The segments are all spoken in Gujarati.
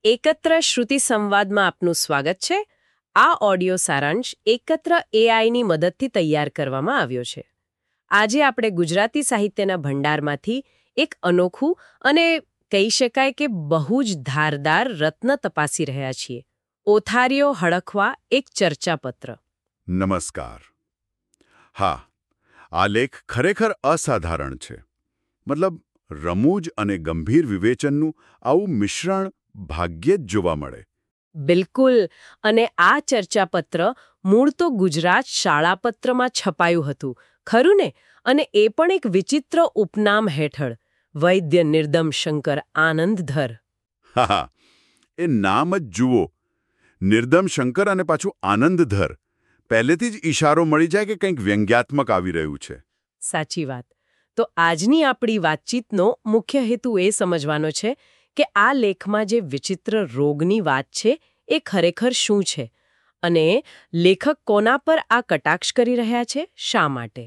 એકત્ર શ્રુતિ સંવાદમાં આપનું સ્વાગત છે. આ ઓડિયો સારાંશ એકત્ર એઆઈની મદદથી તૈયાર કરવામાં આવ્યો છે. આજે આપણે ગુજરાતી સાહિત્યના ભંડારમાંથી એક અનોખું અને કહી શકાય કે બહુ જ ધારદાર રત્ન તપાસી રહ્યા છીએ. ઓથારીઓ હડકવા એક ચર્ચાપત્ર. નમસ્કાર. હા, આ લેખ ખરેખર અસાધારણ છે. મતલબ રમૂજ અને ગંભીર વિવેચનનું આવું મિશ્રણ ભાગ્યે જ જોવા મળે. બિલકુલ. અને આ ચર્ચાપત્ર મૂળ તો ગુજરાત શાળાપત્રમાં છપાયું હતું, ખરું ને? અને એ પણ એક વિચિત્ર ઉપનામ હેઠળ, વૈદ્ય નિર્દમ શંકર આનંદધર. હા, એ નામ જ જુઓ. નિર્દમ શંકર અને પાછું આનંદધર. પહેલેથી જ ઈશારો મળી જાય કે કંઈક વ્યંગ્યાત્મક આવી રહ્યું છે. સાચી વાત. તો આજની આપણી વાતચીતનો મુખ્ય હેતુ એ સમજવાનો છે કે આ લેખમાં જે વિચિત્ર રોગની વાત છે એ ખરેખર શું છે, અને લેખક કોના પર આ કટાક્ષ કરી રહ્યા છે, શા માટે.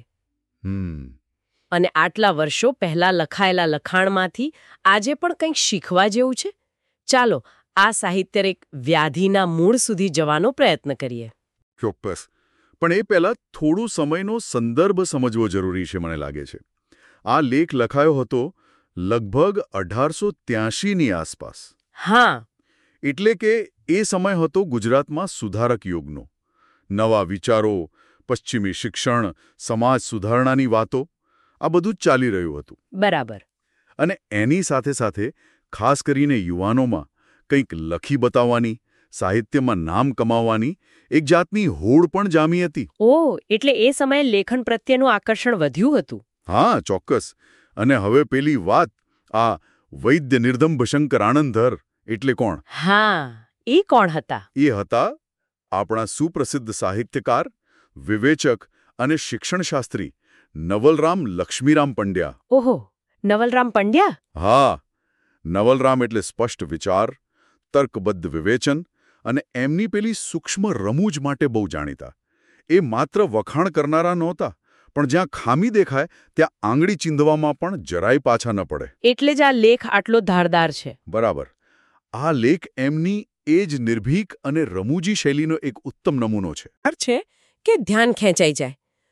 અને આટલા વર્ષો પહેલા લખાયેલા લખાણમાંથી આજે પણ કંઈક શીખવા જેવું છે. ચાલો આ સાહિત્યિક વ્યાધિના મૂળ સુધી જવાનો પ્રયત્ન કરીએ. ચોક્કસ. પણ એ પહેલાં થોડું સમયનો સંદર્ભ સમજવો જરૂરી છે, મને લાગે છે. આ લેખ લખાયો હતો લગભગ 1883ની આસપાસ. હા. એટલે કે એ સમય હતો ગુજરાતમાં સુધારક યુગનો. નવા વિચારો, પશ્ચિમી શિક્ષણ, સમાજ સુધારણાની વાતો, આ બધું જ ચાલી રહ્યું હતું. બરાબર. અને એની સાથે સાથે ખાસ કરીને યુવાનોમાં કંઈક લખી બતાવવાની, સાહિત્યમાં નામ કમાવવાની એક જાતની હોડ પણ જામી હતી. ઓહ, એટલે એ સમયે લેખન પ્રત્યેનું આકર્ષણ વધ્યું હતું. હા, ચોક્કસ. અને હવે પેલી વાત, આ વૈદ્ય નિર્દમ શંકર આનંદધર એટલે કોણ? હા, એ કોણ હતા? એ હતા આપણા સુપ્રસિદ્ધ સાહિત્યકાર, વિવેચક અને શિક્ષણશાસ્ત્રી નવલરામ લક્ષ્મીરામ પંડ્યા. ઓહો, નવલરામ પંડ્યા? હા, નવલરામ એટલે સ્પષ્ટ વિચાર, તર્કબદ્ધ વિવેચન અને એમની પેલી સૂક્ષ્મ રમૂજ માટે બહુ જાણીતા. એ માત્ર વખાણ કરનારા નહોતા, પણ જ્યાં ખામી દેખાય ત્યાં આંગળી ચીંધવામાં પણ જરાય પાછા ન પડે. એટલે જ આ લેખ આટલો ધારદાર છે. બરાબર. આ લેખ એમની એ જ નિર્ભીક અને રમૂજી શૈલીનો એક ઉત્તમ નમૂનો છે. છે કે ધ્યાન ખેંચાઈ જાય.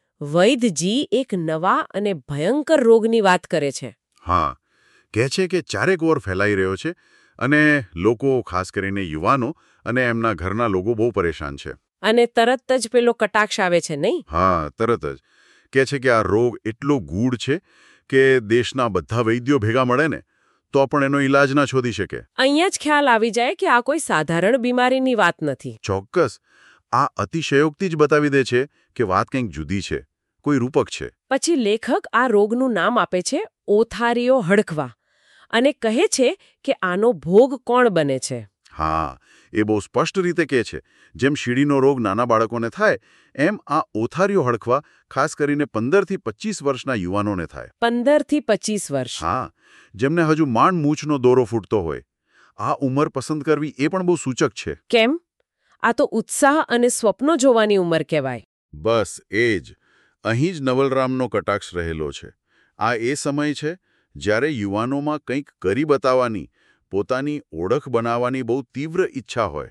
વૈદ્યજી એક નવા અને ભયંકર રોગની વાત કરે છે. હા, કહે છે કે ચારેક ઓર ફેલાઈ રહ્યો છે અને લોકો, ખાસ કરીને યુવાનો અને એમના ઘરના લોકો બહુ પરેશાન છે. અને તરત જ પેલો કટાક્ષ આવે છે, નહીં? હા, તરત જ. કહે છે કે આ રોગ એટલો ગૂઢ છે કે દેશના બધા વૈદ્યો ભેગા મળે ને તો પણ એનો ઈલાજ ના શોધી શકે. અહીંયા જ ખ્યાલ આવી જાય કે આ કોઈ સાધારણ બીમારીની વાત નથી. ચોક્કસ. આ અતિશયોક્તિ જ બતાવી દે છે કે વાત કંઈક જુદી છે, કોઈ રૂપક છે. પછી લેખક આ રોગનું નામ આપે છે ઓથારીઓ હડકવા, અને કહે છે કે આનો ભોગ કોણ બને છે. હા, એ બહુ સ્પષ્ટ રીતે કહે છે. જેમ શીડીનો રોગ નાના બાળકોને થાય, એમ આ ઓથારીઓ હડકવા ખાસ કરીને 15 થી 25 વર્ષના યુવાનોને થાય. 15 થી 25 વર્ષ? હા, જેમને હજુ માંડ મૂછનો દોરો ફૂટતો હોય. આ ઉંમર પસંદ કરવી એ પણ બહુ સૂચક છે. કેમ? આ તો ઉત્સાહ અને સ્વપ્નો જોવાની ઉંમર કહેવાય. બસ એ જ. અહીં જ નવલરામનો કટાક્ષ રહેલો છે. આ એ સમય છે જ્યારે યુવાનોમાં કંઈક કરી બતાવવાની, પોતાની ઓળખ બનાવવાની બહુ તીવ્ર ઈચ્છા હોય.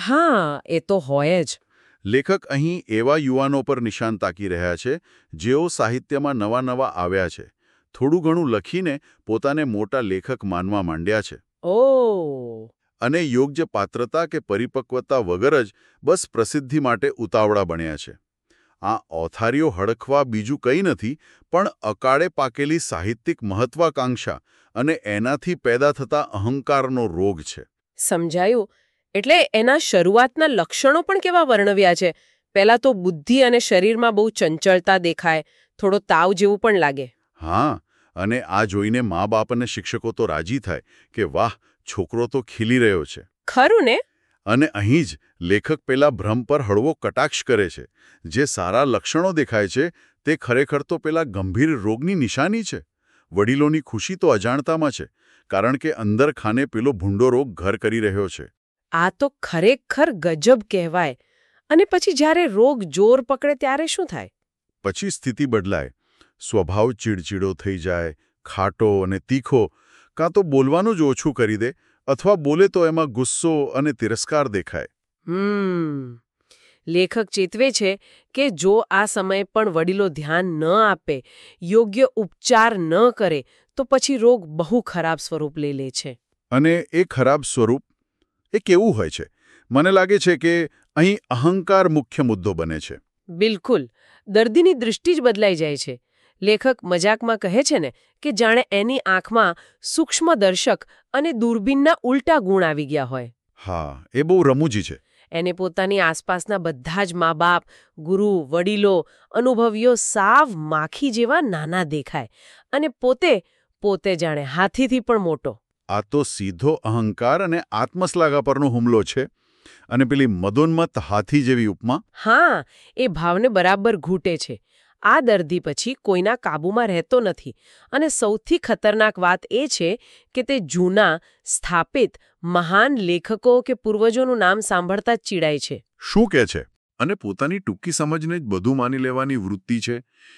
હા, એ તો હોય જ. લેખક અહીં એવા યુવાનો પર નિશાન તાકી રહ્યા છે જેઓ સાહિત્યમાં નવા આવ્યા છે, થોડું ઘણું લખીને પોતાને મોટા લેખક માનવા માંડ્યા છે. ઓહ. અને યોગ્ય પાત્રતા કે પરિપક્વતા વગર જ બસ પ્રસિદ્ધિ માટે ઉતાવળા બન્યા છે. આ ઓથારીઓ હડકવા બીજું કંઈ નથી પણ અકાળે પાકેલી સાહિત્યિક મહત્વાકાંક્ષા અને એનાથી પેદા થતા અહંકારનો રોગ છે. સમજાયું. એટલે એના શરૂઆતના લક્ષણો પણ કેવા વર્ણવ્યા છે. પહેલા તો બુદ્ધિ અને શરીરમાં બહુ ચંચળતા દેખાય, થોડો તાવ જેવું પણ લાગે. હા, અને આ જોઈને મા બાપ અને શિક્ષકો તો રાજી થાય કે વાહ, છોકરો તો ખીલી રહ્યો છે. ખરું ને? અને અહીં જ લેખક પેલા ભ્રમ પર હળવો કટાક્ષ કરે છે. જે સારા લક્ષણો દેખાય છે તે ખરેખર તો પેલા ગંભીર રોગની નિશાની છે. વડીલોની ખુશી તો અજાણતામાં છે, કારણ કે અંદર ખાને પેલો ભૂંડો રોગ ઘર કરી રહ્યો છે. આ તો ખરેખર ગજબ કહેવાય. અને પછી જ્યારે રોગ જોર પકડે ત્યારે શું થાય? પછી સ્થિતિ બદલાય. સ્વભાવ ચીડચીડો થઈ જાય, ખાટો અને તીખો, કાં તો બોલવાનું જ ઓછું કરી દે અથવા બોલે તો એમાં ગુસ્સો અને તિરસ્કાર દેખાય. લેખક ચેતવે છે કે જો આ સમયે પણ વડીલો ધ્યાન ન આપે, યોગ્ય ઉપચાર ન કરે, તો પછી રોગ બહુ ખરાબ સ્વરૂપ લઈ લે છે. અને એ ખરાબ સ્વરૂપ એ કેવું હોય છે? મને લાગે છે કે અહીં અહંકાર મુખ્ય મુદ્દો બને છે. બિલકુલ. દર્દીની દૃષ્ટિ જ બદલાઈ જાય છે. લેખક મજાકમાં કહે છે ને કે જાણે એની આંખમાં સૂક્ષ્મદર્શક અને દૂરબીનના ઉલટા ગુણ આવી ગયા હોય. હા, એ બહુ રમૂજી છે. એને પોતાની આસપાસના બધા જ મા-બાપ, ગુરુ, વડીલો, અનુભવીઓ સાવ માખી જેવા નાના દેખાય અને પોતે જાણે હાથીથી પણ મોટો. આ તો સીધો અહંકાર અને આત્મશ્લાઘા પરનો હુમલો છે. અને પેલી મદોન્મત્ત હાથી જેવી ઉપમા. હા, એ ભાવને બરાબર ઘૂંટે છે. આ દર્દી પછી કોઈના કાબૂમાં રહેતો નથી અને સૌથી ખતરનાક વાત એ છે કે તે જૂના, સ્થાપિત, મહાન લેખકો કે પૂર્વજોનું નામ સાંભળતા જ ચીડાય છે. શું કહે છે? અને પોતાની ટૂંકી સમજને જ બધું માની લેવાની વૃત્તિ છે.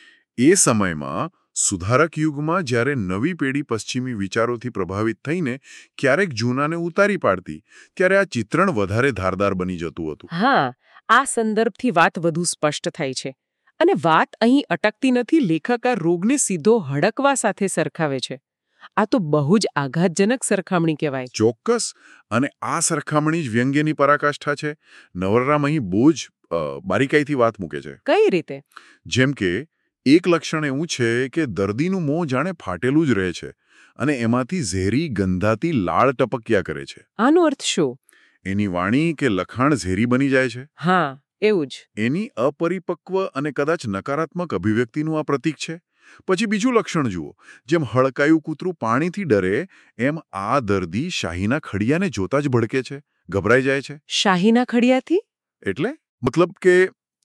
એ સમયમાં સુધારક યુગમાં જ્યારે નવી પેઢી પશ્ચિમી વિચારોથી પ્રભાવિત થઈને ક્યારેક જૂનાને ઉતારી પાડતી, ત્યારે આ ચિત્રણ વધારે ધારદાર બની જતું હતું. હા, આ સંદર્ભથી વાત વધુ સ્પષ્ટ થાય છે. અને વાત અહીં અટકતી નથી. લેખક આ રોગને સીધો હડકવા સાથે સરખાવે છે. આ તો બહુ જ આઘાતજનક સરખામણી કહેવાય. ચોક્કસ. અને આ સરખામણી જ વ્યંગ્યની પરાકાષ્ઠા છે. નવલરામ અહીં બહુ જ બારીકાઈથી વાત મૂકે છે. કઈ રીતે? જેમ કે એક લક્ષણ એવું છે કે દર્દીનું મોં જાણે ફાટેલું જ રહે છે અને એમાંથી ઝેરી ગંધાતી લાળ ટપક્યા કરે છે. આનો અર્થ શું? એની વાણી કે લખાણ ઝેરી બની જાય છે. હા, એવું જ. એની અપરિપક્વ અને કદાચ નકારાત્મક અભિવ્યક્તિનું આ પ્રતીક છે. પછી બીજું લક્ષણ જુઓ. જેમ હડકાયું કૂતરું પાણીથી ડરે, એમ આ દર્દી શાહીના ખડિયાને જોતા જ ભડકે છે, ગભરાઈ જાય છે. શાહીના ખડિયાથી? એટલે મતલબ કે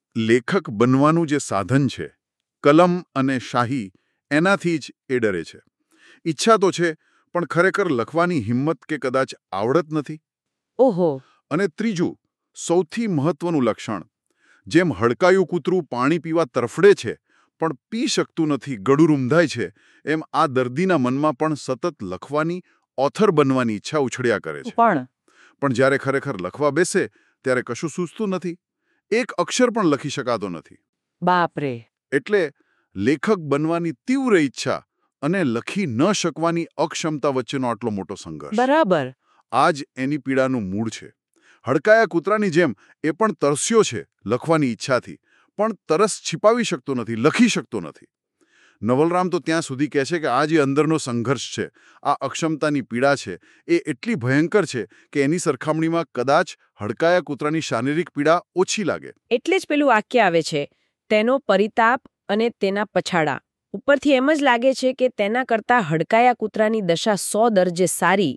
લેખક બનવાનું જે સાધન છે, કલમ અને શાહી, એનાથી જ એ ડરે છે. ઈચ્છા તો છે, પણ ખરેખર લખવાની હિંમત કે કદાચ આવડત નથી. ઓહો. અને ત્રીજું, સૌથી મહત્વનું લક્ષણ, જેમ હડકાયું કૂતરું પાણી પીવા તરફડે છે પણ પી શકતું નથી, ગળું રૂંધાય છે, એમ આ દર્દીના મનમાં પણ સતત લખવાની, ઓથર બનવાની ઈચ્છા ઉછળ્યા કરે છે. પણ જ્યારે ખરેખર લખવા બેસે ત્યારે કશું સૂઝતું નથી. એક અક્ષર પણ લખી શકાતો નથી. બાપરે. એટલે લેખક બનવાની તીવ્ર ઈચ્છા અને લખી ન શકવાની અક્ષમતા વચ્ચેનો આટલો મોટો સંઘર્ષ. બરાબર. આ જ એની પીડાનું મૂળ છે. હડકાયા કૂતરાની જેમ એ પણ તરસ્યો છે લખવાની ઈચ્છાથી, પણ તરસ છિપાવી શકતો નથી, લખી શકતો નથી. નવલરામ તો ત્યાં સુધી કહે છે કે આ જે અંદરનો સંઘર્ષ છે, આ અક્ષમતાની પીડા છે, એ એટલી ભયંકર છે કે એની સરખામણીમાં કદાચ હડકાયા કૂતરાની શારીરિક પીડા ઓછી લાગે. એટલે જ પેલું વાક્ય આવે છે, તેનો પરિતાપ અને તેના પછાડા. ઉપરથી એમ જ લાગે છે કે તેના કરતાં હડકાયા કૂતરાની દશા 100 દરજે સારી.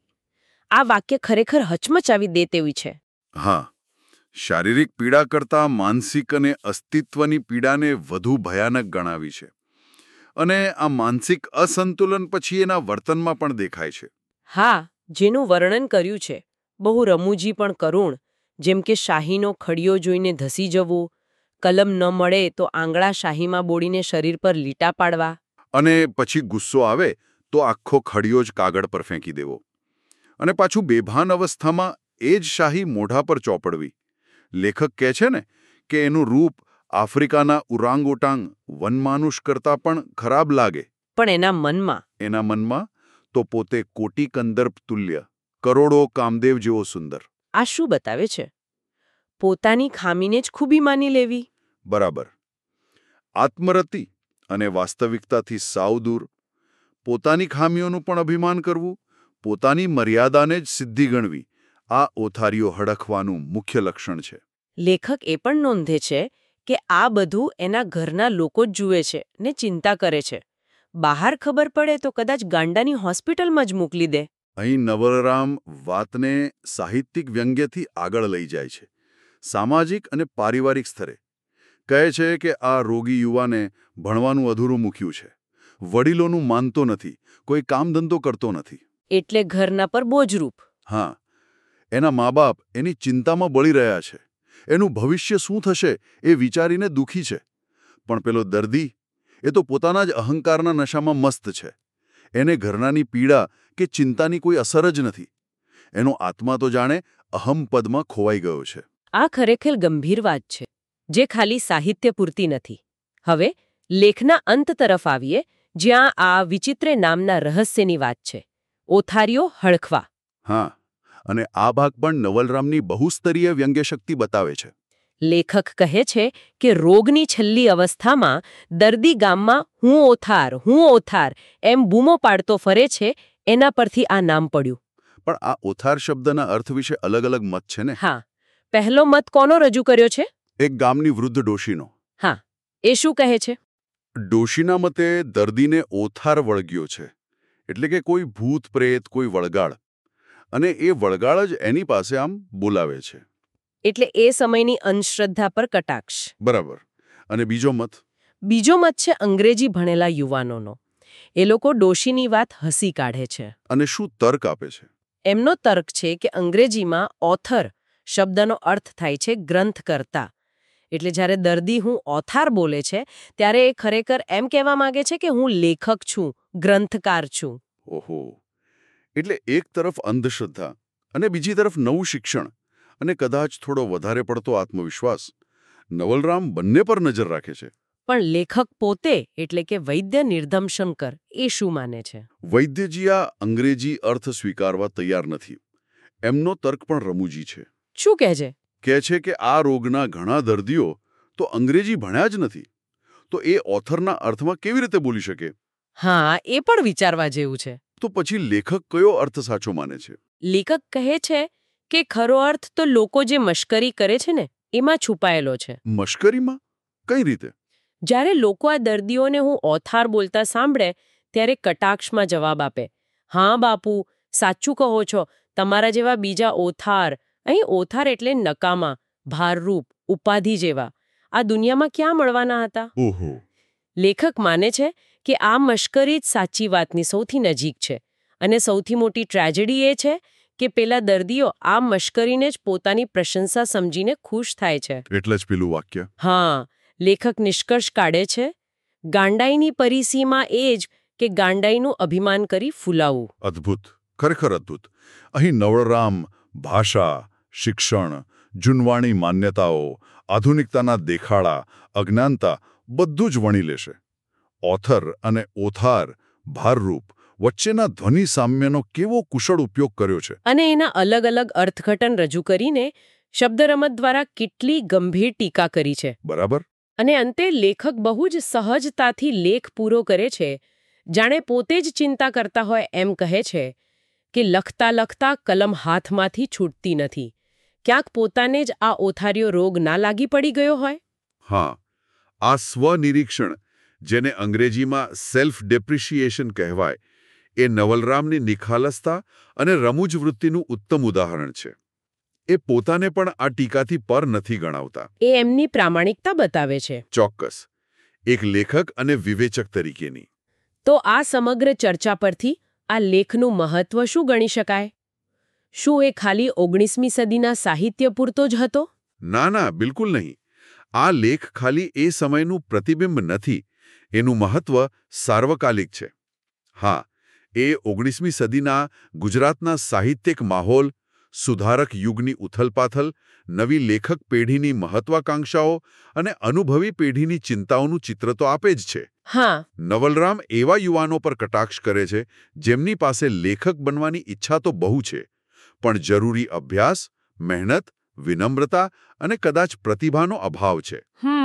આ વાક્ય ખરેખર હચમચાવી દે તેવી છે. હા, શારીરિક પીડા કરતાં માનસિક અને અસ્તિત્વની પીડાને વધુ ભયાનક ગણાવી છે. અને આ માનસિક અસંતુલન પછી એના વર્તનમાં પણ દેખાય છે. હા, જેનું વર્ણન કર્યું છે, બહુ રમૂજી પણ કરુણ. જેમ કે શાહીનો ખડિયો જોઈને ધસી જવું, કલમ ન મળે તો આંગળા શાહીમાં બોડીને શરીર પર લીટા પાડવા. અને પછી ગુસ્સો આવે તો આખો ખડિયો જ કાગળ પર ફેંકી દેવો. અને પાછું બેભાન અવસ્થામાં એ જ શાહી મોઢા પર ચોપડવી. લેખક કહે છે ને કે એનું રૂપ આફ્રિકાના ઉરાંગુટાંગ વનમાનુષ કરતાં પણ ખરાબ લાગે. પણ એના મનમાં તો પોતે કોટી કંદર્પ તુલ્ય, કરોડો કામદેવ જેવો સુંદર. આ શું બતાવે છે? પોતાની ખામીને જ ખૂબી માની લેવી. બરાબર. આત્મરતિ અને વાસ્તવિકતાથી સાવ દૂર. પોતાની ખામીઓનું પણ અભિમાન કરવું, પોતાની મર્યાદાને જ સિદ્ધિ ગણવી, આ ઓથારીઓ હડકવાનું મુખ્ય લક્ષણ છે. લેખક એ પણ નોંધે છે કે આ બધું એના ઘરના લોકો જ જુએ છે ને ચિંતા કરે છે. બહાર ખબર પડે તો કદાચ ગાંડાની હોસ્પિટલમાં જ મોકલી દે. અહીં નવલરામ વાતને સાહિત્યિક વ્યંગ્યથી આગળ લઈ જાય છે. સામાજિક અને પારિવારિક સ્તરે કહે છે કે આ રોગી યુવાને ભણવાનું અધૂરું મૂક્યું છે, વડીલોનું માનતો નથી, કોઈ કામધંધો કરતો નથી. એટલે ઘરના પર બોજરૂપ. હા, એના મા-બાપ એની ચિંતામાં બળી રહ્યા છે. એનું ભવિષ્ય શું થશે એ વિચારીને દુઃખી છે. પણ પેલો દર્દી, એ તો પોતાના જ અહંકારના નશામાં મસ્ત છે. એને ઘરનાની પીડા કે ચિંતાની કોઈ અસર જ નથી. એનો આત્મા તો જાણે અહમ પદમાં ખોવાઈ ગયો છે. આ ખરેખર ગંભીર વાત છે, જે ખાલી સાહિત્ય પૂરતી નથી. હવે લેખના અંત તરફ આવીએ, જ્યાં આ વિચિત્ર નામના રહસ્યની વાત છે. ઓથારીઓ હળખવા. હા, અને આ ભાગ પણ નવલરામની બહુસ્તરીય વ્યંગ્યશક્તિ બતાવે છે. લેખક કહે છે કે રોગની છેલ્લી અવસ્થામાં દર્દી ગામમાં હું ઓથાર એમ બૂમો પાડતો ફરે છે, એના પરથી આ નામ પડ્યું. પણ આ ઓથાર શબ્દના અર્થ વિશે અલગ અલગ મત છે ને? હા, પહેલો મત કોનો રજૂ કર્યો છે? એક ગામની વૃદ્ધ ડોશીનો. હા, એ શું કહે છે? ડોશીના મતે દર્દીને ઓથાર વળગ્યો છે, એટલે કે કોઈ ભૂત પ્રેત, કોઈ વળગાડ, અને એ વળગાડ જ એની પાસે આમ બોલાવે છે. એટલે એ સમયની અંધશ્રદ્ધા પર કટાક્ષ. બરાબર. અને બીજો મત? બીજો મત છે અંગ્રેજી ભણેલા યુવાનોનો. એ લોકો ડોશીની વાત હસી કાઢે છે. અને શું તર્ક આપે છે? એમનો તર્ક છે કે અંગ્રેજીમાં ઓથર શબ્દનો અર્થ થાય છે ગ્રંથકર્તા. એટલે જ્યારે દર્દી હું ઓથાર બોલે છે, ત્યારે એ ખરેખર એમ કહેવા માંગે છે કે હું લેખક છું, ગ્રંથકાર છું. ઓહો, એટલે એક તરફ અંધશ્રદ્ધા અને બીજી તરફ નવું શિક્ષણ અને કદાચ થોડો વધારે પડતો આત્મવિશ્વાસ. નવલરામ બંને પર નજર રાખે છે. પણ લેખક પોતે એટલે કે વૈદ્ય નિર્ધમશંકર એ શું માને છે? વૈદ્યજી આ અંગ્રેજી અર્થ સ્વીકારવા તૈયાર નથી. એમનો તર્ક પણ રમૂજી છે. શું કહે છે? કહે છે કે આ રોગના ઘણા દર્દીઓ તો અંગ્રેજી ભણ્યા જ નથી, તો એ ઓથરના અર્થમાં કેવી રીતે બોલી શકે? હા, એ પણ વિચારવા જેવું છે. તો પછી લેખક કયો અર્થ સાચો માને છે? લેખક કહે છે કે ખરો અર્થ તો લોકો જે મશ્કરી કરે છે ને એમાં છુપાયેલો છે. મશ્કરીમાં? કઈ રીતે? જ્યારે લોકો આ દર્દીઓને હું ઓથાર બોલતા સાંભળે ત્યારે કટાક્ષમાં જવાબ આપે, હા બાપુ, સાચું કહો છો, તમારા જેવા બીજા ઓથાર. અહીં ઓથાર એટલે નકામા, ભારરૂપ, ઉપાધિ જેવા. આ દુનિયામાં ક્યાં મળવાના હતા? ઓહો. લેખક માને છે કે આ મશ્કરી જ સાચી વાતની સૌથી નજીક છે. અને સૌથી મોટી ટ્રેજેડી એ છે કે પેલા દર્દીઓ આ મશ્કરીને જ પોતાની પ્રશંસા સમજીને ખુશ થાય છે. એટલે જ પેલું વાક્ય. હા, લેખક નિષ્કર્ષ કાઢે છે, ગાંડાઈની પરિસીમા એ જ કે ગાંડાઈનું અભિમાન કરી ફૂલાવવું. અદ્ભુત, ખરેખર અદ્ભુત. અહીં નવલરામ ભાષા, શિક્ષણ, જૂનવાણી માન્યતાઓ, આધુનિકતાના દેખાડા, અજ્ઞાનતા બધું જ વણી લેશે. ઓથર અને ઓથાર, ભારરૂપ વચ્ચેના ધ્વનિ સામ્યનો કેવો કુશળ ઉપયોગ કર્યો છે. અને એના અલગ અલગ અર્થઘટન રજૂ કરીને શબ્દરમત દ્વારા કેટલી ગંભીર ટીકા કરી છે. બરાબર. અને અંતે લેખક બહુ જ સહજતાથી લેખ પૂરો કરે છે, જાણે પોતે જ ચિંતા કરતા હોય એમ કહે છે કે લખતા લખતા કલમ હાથમાંથી છૂટતી નથી. ક્યાંક પોતાને જ આ ઓથારીયો રોગ ના લાગી પડી ગયો હોય? હા, આ સ્વનિરીક્ષણ, જેને અંગ્રેજીમાં સેલ્ફ ડેપ્રિશિએશન કહેવાય, એ નવલરામની નિખાલસતા અને રમૂજ વૃત્તિનું ઉત્તમ ઉદાહરણ છે. એ પોતાને પણ આ ટીકાથી પર નથી ગણાવતા. એ એમની પ્રામાણિકતા બતાવે છે. ચોક્કસ, એક લેખક અને વિવેચક તરીકેની. તો આ સમગ્ર ચર્ચા પરથી આ લેખનું મહત્વ શું ગણી શકાય? શું એ ખાલી 19મી સદીના સાહિત્ય પૂરતો જ હતો? ના ના, બિલકુલ નહીં. આ લેખ ખાલી એ સમયનું પ્રતિબિંબ નથી. એનું મહત્વ સાર્વકાલિક છે. હા, એ 19મી સદીના ગુજરાતના સાહિત્યિક માહોલ, સુધારક યુગની ઉથલપાથલ, નવી લેખક પેઢીની મહત્વાકાંક્ષાઓ અને અનુભવી પેઢીની ચિંતાઓનું ચિત્ર તો આપે જ છે. હા. નવલરામ એવા યુવાનો પર કટાક્ષ કરે છે જેમની પાસે લેખક બનવાની ઈચ્છા તો બહુ છે, પણ જરૂરી અભ્યાસ, મહેનત, વિનમ્રતા અને કદાચ પ્રતિભાનો અભાવ છે.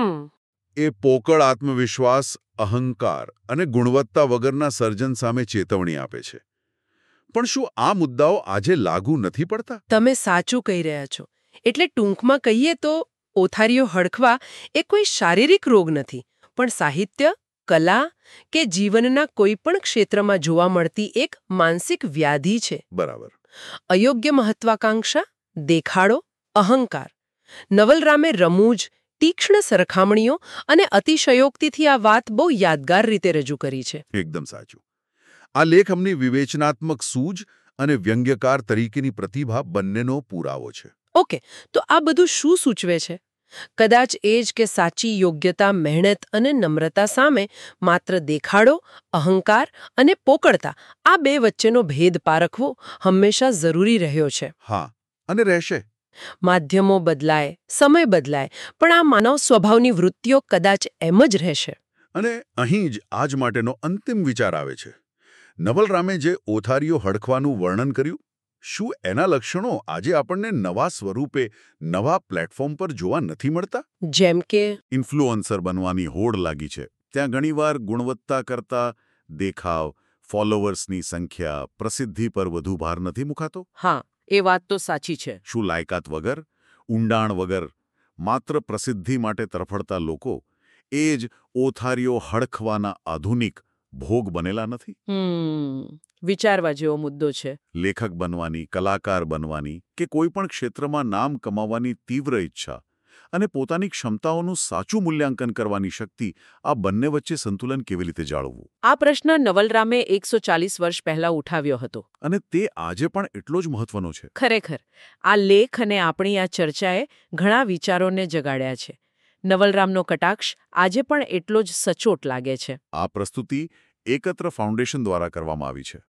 એ પોકળ આત્મવિશ્વાસ, અહંકાર અને ગુણવત્તા વગરના સર્જન સામે ચેતવણી આપે છે. પણ શું આ મુદ્દાઓ આજે લાગુ નથી પડતા? તમે સાચું કહી રહ્યા છો. એટલે ટૂંકમાં કહીએ તો ઓથારીઓ હળખવા એ કોઈ શારીરિક રોગ નથી, પણ સાહિત્ય, કલા કે જીવનના કોઈ પણ ક્ષેત્રમાં જોવા મળતી એક માનસિક વ્યાધિ છે. બરાબર. અયોગ્ય મહત્વાકાંક્ષા, દેખાડો, અહંકાર. નવલરામે રમૂજ, તીક્ષ્ણ સરખામણીઓ અને અતિશયોક્તિથી આ વાત બહુ યાદગાર રીતે રજૂ કરી છે. એકદમ સાચું. આ લેખ અમની વિવેચનાત્મક સૂઝ અને વ્યંગ્યકાર તરીકેની પ્રતિભા બંનેનો પુરાવો છે. ઓકે, તો આ બધું શું સૂચવે છે? કદાચ એ જ કે સાચી યોગ્યતા, મહેનત અને નમ્રતા સામે માત્ર દેખાડો, અહંકાર અને પોકળતા આ બે વચ્ચેનો ભેદ પારખવો હંમેશા જરૂરી રહ્યો છે. હા, અને રહેશે. માધ્યમો બદલાય, સમય બદલાય, પણ આ માનવ સ્વભાવની વૃત્તિઓ કદાચ એમ જ રહેશે. અને અહીં જ આજ માટેનો અંતિમ વિચાર આવે છે. નવલ રામે જે ઓથારીઓ હડકવાનું વર્ણન કર્યું, શું એના લક્ષણો આજે આપણને નવા સ્વરૂપે, નવા પ્લેટફોર્મ પર જોવા નથી મળતા? જેમ કે ઇન્ફ્લુઅન્સર બનવાની હોડ લાગી છે. ત્યાં ઘણીવાર ગુણવત્તા કરતા દેખાવ, ફોલોવર્સની સંખ્યા, પ્રસિદ્ધિ પર વધુ ભાર નથી મુકાતો? હા, એ વાત તો સાચી છે. શું લાયકાત વગર, ઊંડાણ વગર, માત્ર પ્રસિદ્ધિ માટે તરફડતા લોકો એ જ ઓથારીઓ હડકવાના આધુનિક ભોગ બનેલા નથી? વિચારવા જેવો મુદ્દો છે. લેખક બનવાની, કલાકાર બનવાની કે કોઈ પણ ક્ષેત્રમાં નામ કમાવવાની તીવ્ર ઈચ્છા અને પોતાની ક્ષમતાઓનું સાચું મૂલ્યાંકન કરવાની શક્તિ, આ બંને વચ્ચે સંતુલન કેવી રીતે જાળવવું? આ પ્રશ્ન નવલરામે 140 વર્ષ પહેલા ઉઠાવ્યો હતો. અને તે આજે પણ એટલો જ મહત્વનો છે. ખરેખર, આ લેખ અને આપણી આ ચર્ચાએ ઘણા વિચારોને જગાડ્યા છે. નવલરામનો કટાક્ષ આજે પણ એટલો જ સચોટ લાગે છે. આ પ્રસ્તુતિ એકત્ર ફાઉન્ડેશન દ્વારા કરવામાં આવી છે.